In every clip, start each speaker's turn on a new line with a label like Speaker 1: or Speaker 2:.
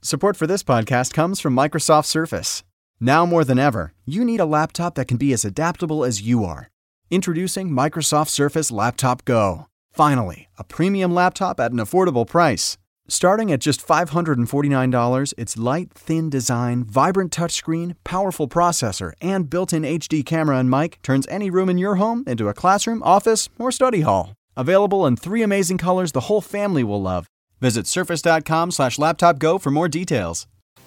Speaker 1: Support for this podcast comes from Microsoft Surface. Now more than ever, you need a laptop that can be as adaptable as you are. Introducing Microsoft Surface Laptop Go. Finally, a premium laptop at an affordable price. Starting at just $549, its light, thin design, vibrant touchscreen, powerful processor, and built-in HD camera and mic turns any room in your home into a classroom, office, or study hall. Available in 3 amazing colors the whole family will love. Visit surface.com/laptopgo for more details.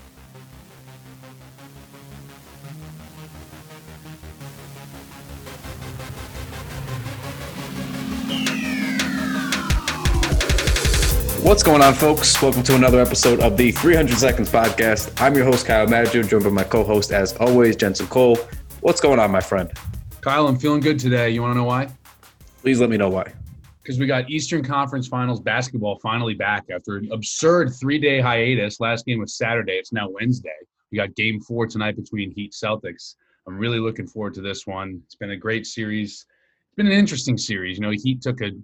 Speaker 2: What's going on, folks? Welcome to another episode of the 300 Seconds Podcast. I'm your host, Kyle Madju, joined by my co-host, as always, Jensen Cole. What's going on, my friend?
Speaker 3: Kyle, I'm feeling good today. You want to know why?
Speaker 2: Please let me know why.
Speaker 3: Because we got Eastern Conference Finals basketball finally back after an absurd 3-day hiatus. Last game was Saturday. It's now Wednesday. We got Game 4 tonight between Heat Celtics. I'm really looking forward to this one. It's been a great series. It's been an interesting series. You know, Heat took a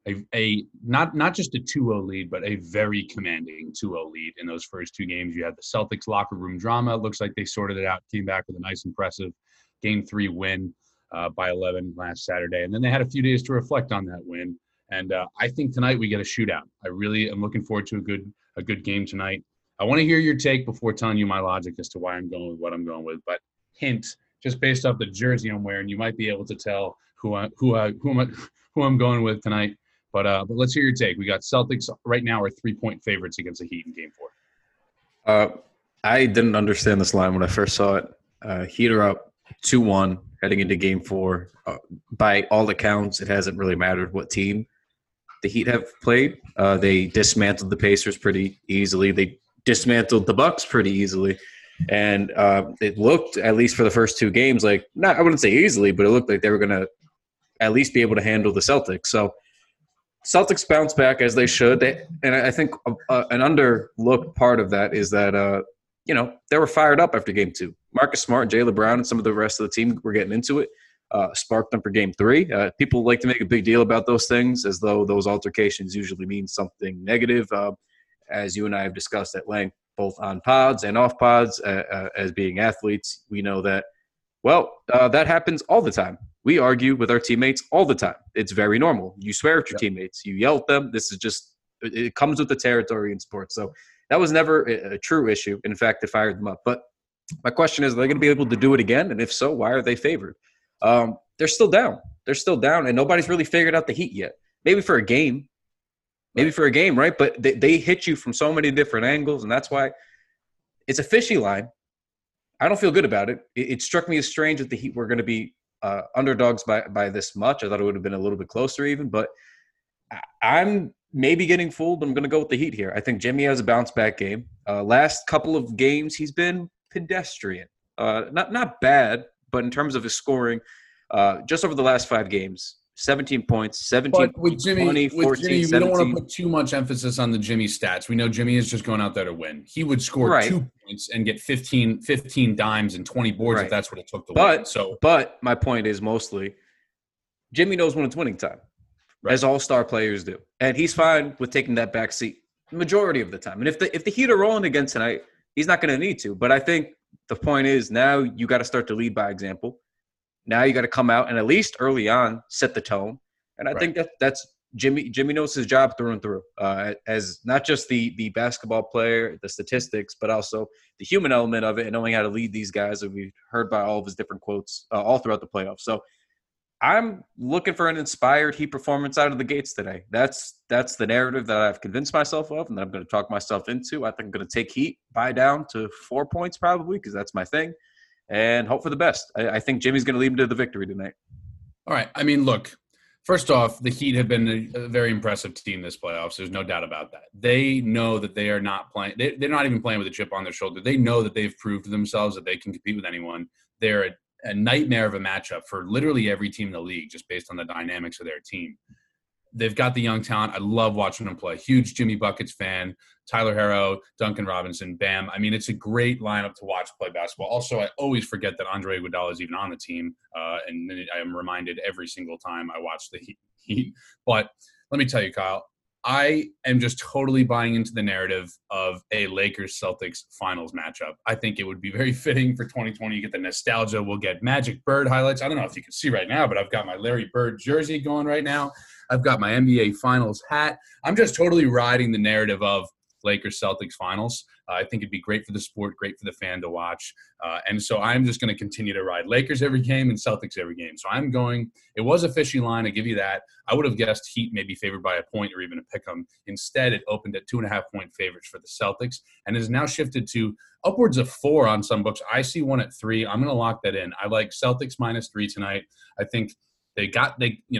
Speaker 3: not just a 2-0 lead, but a very commanding 2-0 lead in those first 2 games. You had the Celtics locker room drama. It looks like they sorted it out, came back with a nice, impressive Game 3 win by 11 last Saturday. And then they had a few days to reflect on that win. And I think tonight we get a shootout. I really am looking forward to a good game tonight. I want to hear your take before telling you my logic as to why I'm going with what I'm going with. But hint, just based off the jersey I'm wearing, you might be able to tell who I'm going with tonight. But let's hear your take. We got Celtics right now are 3-point favorites against the Heat in Game
Speaker 2: 4. I didn't understand this line when I first saw it. Heat are up 2-1 heading into Game 4. By all accounts, it hasn't really mattered what team the Heat have played. They dismantled the Pacers pretty easily. They dismantled the Bucks pretty easily. And it looked, at least for the first 2 games, like, I wouldn't say easily, but it looked like they were going to at least be able to handle the Celtics. So Celtics bounce back as they should. And I think an underlooked part of that is that, they were fired up after Game 2. Marcus Smart, Jaylen Brown, and some of the rest of the team were getting into it. Sparked them for Game 3. People like to make a big deal about those things as though those altercations usually mean something negative. As you and I have discussed at length, both on pods and off pods, as being athletes, we know that, that happens all the time. We argue with our teammates all the time. It's very normal. You swear at your teammates. You yell at them. This is just – it comes with the territory in sports. So that was never a true issue. In fact, it fired them up. But my question is, are they going to be able to do it again? And if so, why are they favored? They're still down. And nobody's really figured out the Heat yet. Maybe for a game. Right? But they hit you from so many different angles, and that's why it's a fishy line. I don't feel good about it. It struck me as strange that the Heat were going to be underdogs by this much. I thought it would have been a little bit closer even, but I'm maybe getting fooled. I'm going to go with the Heat here. I think Jimmy has a bounce-back game. Last couple of games, he's been pedestrian. Not bad, but in terms of his scoring, just over the last 5 games, 17 points, 17,
Speaker 3: but with Jimmy,
Speaker 2: 20, 14,
Speaker 3: Jimmy,
Speaker 2: 17.
Speaker 3: We don't want to put too much emphasis on the Jimmy stats. We know Jimmy is just going out there to win. He would score 2 points and get 15 dimes and 20 boards if that's what it took to win.
Speaker 2: But my point is mostly Jimmy knows when it's winning time, as all-star players do. And he's fine with taking that back seat the majority of the time. And if the Heat are rolling again tonight, he's not going to need to. But I think the point is now you got to start to lead by example. Now you got to come out and at least early on set the tone. And I think that's Jimmy knows his job through and through, as not just the basketball player, the statistics, but also the human element of it and knowing how to lead these guys that we've heard by all of his different quotes all throughout the playoffs. So I'm looking for an inspired Heat performance out of the gates today. That's the narrative that I've convinced myself of and that I'm going to talk myself into. I think I'm going to take Heat, buy down to 4 points probably because that's my thing. And hope for the best. I think Jimmy's going to lead him to the victory tonight.
Speaker 3: All right. I mean, look, first off, the Heat have been a very impressive team this playoffs. There's no doubt about that. They know that they are not playing. They're not even playing with a chip on their shoulder. They know that they've proved to themselves that they can compete with anyone. They're a nightmare of a matchup for literally every team in the league, just based on the dynamics of their team. They've got the young talent. I love watching them play. Huge Jimmy Buckets fan. Tyler Herro, Duncan Robinson, Bam. I mean, it's a great lineup to watch play basketball. Also, I always forget that Andre Iguodala is even on the team, and I am reminded every single time I watch the Heat. But let me tell you, Kyle, I am just totally buying into the narrative of a Lakers-Celtics finals matchup. I think it would be very fitting for 2020. You get the nostalgia. We'll get Magic Bird highlights. I don't know if you can see right now, but I've got my Larry Bird jersey going right now. I've got my NBA Finals hat. I'm just totally riding the narrative of Lakers-Celtics finals. I think it'd be great for the sport, great for the fan to watch. And so I'm just going to continue to ride Lakers every game and Celtics every game. So I'm going – it was a fishy line. I give you that. I would have guessed Heat may be favored by a point or even a pick 'em. Instead, it opened at 2.5-point favorites for the Celtics and has now shifted to upwards of 4 on some books. I see one at 3. I'm going to lock that in. I like Celtics -3 tonight. I think they've got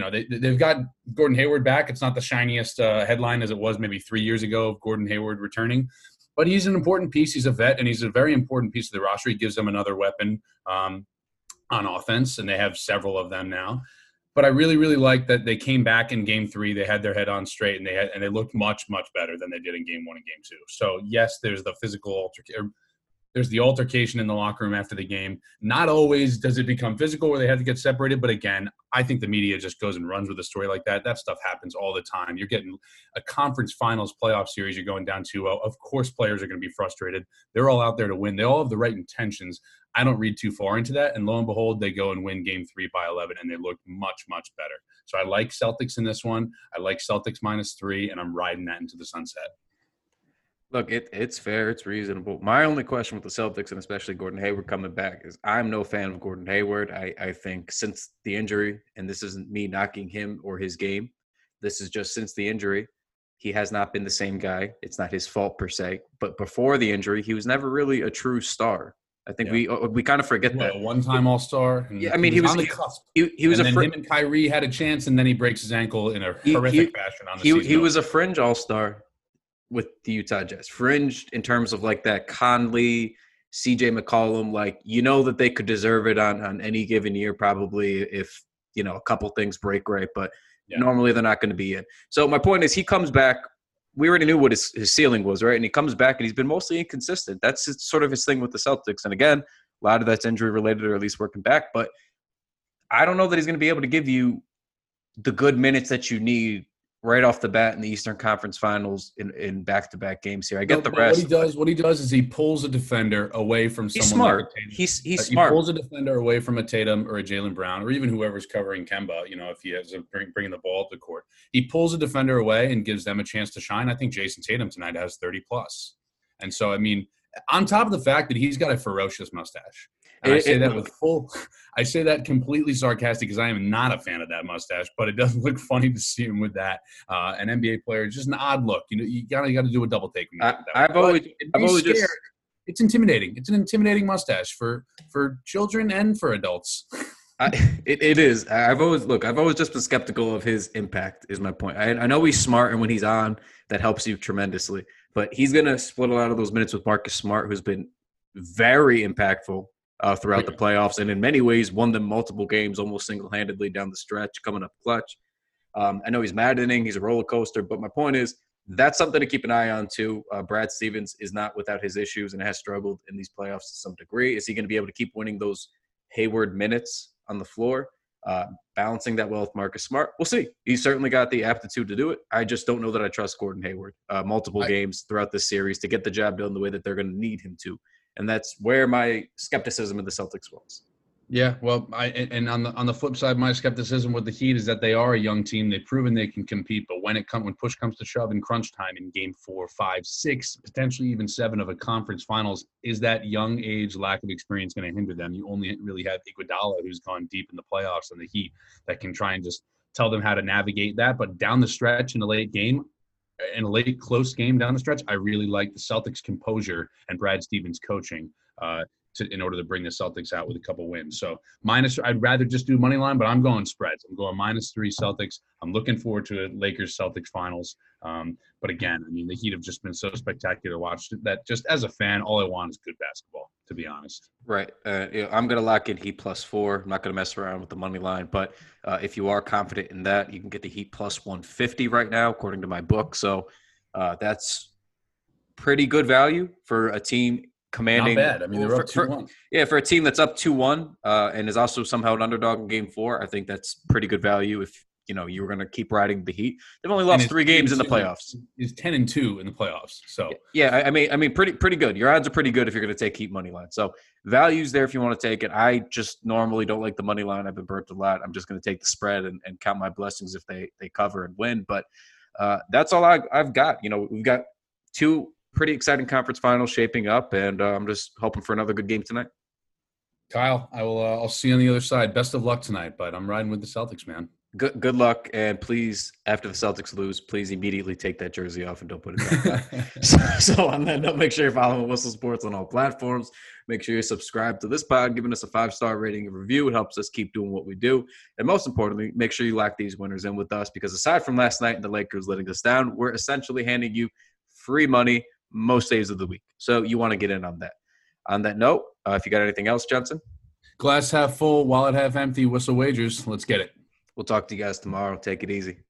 Speaker 3: Gordon Hayward back. It's not the shiniest headline as it was maybe 3 years ago of Gordon Hayward returning, but he's an important piece. He's a vet, and he's a very important piece of the roster. He gives them another weapon on offense, and they have several of them now. But I really, really like that they came back in Game 3. They had their head on straight, and they looked much, much better than they did in Game 1 and Game 2. So yes, there's the physical altercation. There's the altercation in the locker room after the game. Not always does it become physical where they have to get separated. But again, I think the media just goes and runs with a story like that. That stuff happens all the time. You're getting a conference finals playoff series. You're going down 2-0. Of course, players are going to be frustrated. They're all out there to win. They all have the right intentions. I don't read too far into that. And lo and behold, they go and win Game 3 by 11, and they look much, much better. So I like Celtics in this one. I like Celtics -3, and I'm riding that into the sunset.
Speaker 2: Look, it's fair. It's reasonable. My only question with the Celtics, and especially Gordon Hayward coming back, is I'm no fan of Gordon Hayward. I think since the injury, and this isn't me knocking him or his game, this is just since the injury, he has not been the same guy. It's not his fault per se. But before the injury, he was never really a true star. I think we kind of forget that.
Speaker 3: A one-time All-Star.
Speaker 2: Yeah, I mean, he was on the cusp. He was
Speaker 3: and then him and Kyrie had a chance, and then he breaks his ankle in a horrific fashion on the season.
Speaker 2: He was a fringe All-Star with the Utah Jazz. Fringed in terms of like that Conley, CJ McCollum, like, you know that they could deserve it on any given year probably if, you know, a couple things break right, but normally they're not going to be in. So my point is he comes back. We already knew what his ceiling was, right? And he comes back and he's been mostly inconsistent. That's sort of his thing with the Celtics. And again, a lot of that's injury related or at least working back, but I don't know that he's going to be able to give you the good minutes that you need right off the bat in the Eastern Conference Finals in back-to-back games here. I get the rest.
Speaker 3: What he does is he pulls a defender away from someone.
Speaker 2: He's smart.
Speaker 3: Like a Tatum.
Speaker 2: He's smart.
Speaker 3: He pulls a defender away from a Tatum or a Jaylen Brown or even whoever's covering Kemba, you know, if he has bringing the ball up the court. He pulls a defender away and gives them a chance to shine. I think Jason Tatum tonight has 30+. And so, I mean, on top of the fact that he's got a ferocious mustache. And I say that completely sarcastic because I am not a fan of that mustache, but it does look funny to see him with that. An NBA player, just an odd look. You know, you got to do a double take. It's intimidating. It's an intimidating mustache for children and for adults.
Speaker 2: It is. I've always just been skeptical of his impact. Is my point. I know he's smart, and when he's on, that helps you tremendously. But he's going to split a lot of those minutes with Marcus Smart, who's been very impactful throughout the playoffs, and in many ways won them multiple games almost single-handedly down the stretch, coming up clutch. I know he's maddening. He's a roller coaster. But my point is that's something to keep an eye on, too. Brad Stevens is not without his issues and has struggled in these playoffs to some degree. Is he going to be able to keep winning those Hayward minutes on the floor, balancing that well with Marcus Smart? We'll see. He's certainly got the aptitude to do it. I just don't know that I trust Gordon Hayward multiple games throughout this series to get the job done the way that they're going to need him to. And that's where my skepticism of the Celtics was.
Speaker 3: Yeah, well, on the flip side, my skepticism with the Heat is that they are a young team. They've proven they can compete, but when push comes to shove in crunch time in Game 4, 5, 6, potentially even 7 of a conference finals, is that young age lack of experience going to hinder them? You only really have Iguodala, who's gone deep in the playoffs, and the Heat that can try and just tell them how to navigate that. But down the stretch in a late close game down the stretch, I really like the Celtics' composure and Brad Stevens' coaching in order to bring the Celtics out with a couple wins. So I'd rather just do money line, but I'm going spreads. I'm going -3 Celtics. I'm looking forward to a Lakers-Celtics finals. But again, I mean, the Heat have just been so spectacular to watch that just as a fan, all I want is good basketball, to be honest.
Speaker 2: Right. I'm going to lock in Heat +4. I'm not going to mess around with the money line, but if you are confident in that, you can get the Heat +150 right now, according to my book. So that's pretty good value for a team commanding.
Speaker 3: Not bad. I mean, they're up 2-1.
Speaker 2: For a team that's up 2-1 and is also somehow an underdog in Game 4, I think that's pretty good value if you were going to keep riding the Heat. They've only lost 3 games in the playoffs.
Speaker 3: Is 10-2 in the playoffs. So
Speaker 2: yeah, I mean, pretty good. Your odds are pretty good if you're going to take Heat money line. So value's there if you want to take it. I just normally don't like the money line. I've been burnt a lot. I'm just going to take the spread and count my blessings if they cover and win. But that's all I've got. We've got 2 pretty exciting conference finals shaping up, and I'm just hoping for another good game tonight.
Speaker 3: Kyle, I'll see you on the other side. Best of luck tonight, but I'm riding with the Celtics, man.
Speaker 2: Good luck, and please, after the Celtics lose, please immediately take that jersey off and don't put it back. so on that note, make sure you're following Whistle Sports on all platforms. Make sure you subscribe to this pod, giving us a 5-star rating and review. It helps us keep doing what we do. And most importantly, make sure you lock these winners in with us, because aside from last night and the Lakers letting us down, we're essentially handing you free money most days of the week. So you want to get in on that. On that note, if you got anything else, Jensen?
Speaker 3: Glass half full, wallet half empty, Whistle Wagers. Let's get it.
Speaker 2: We'll talk to you guys tomorrow. Take it easy.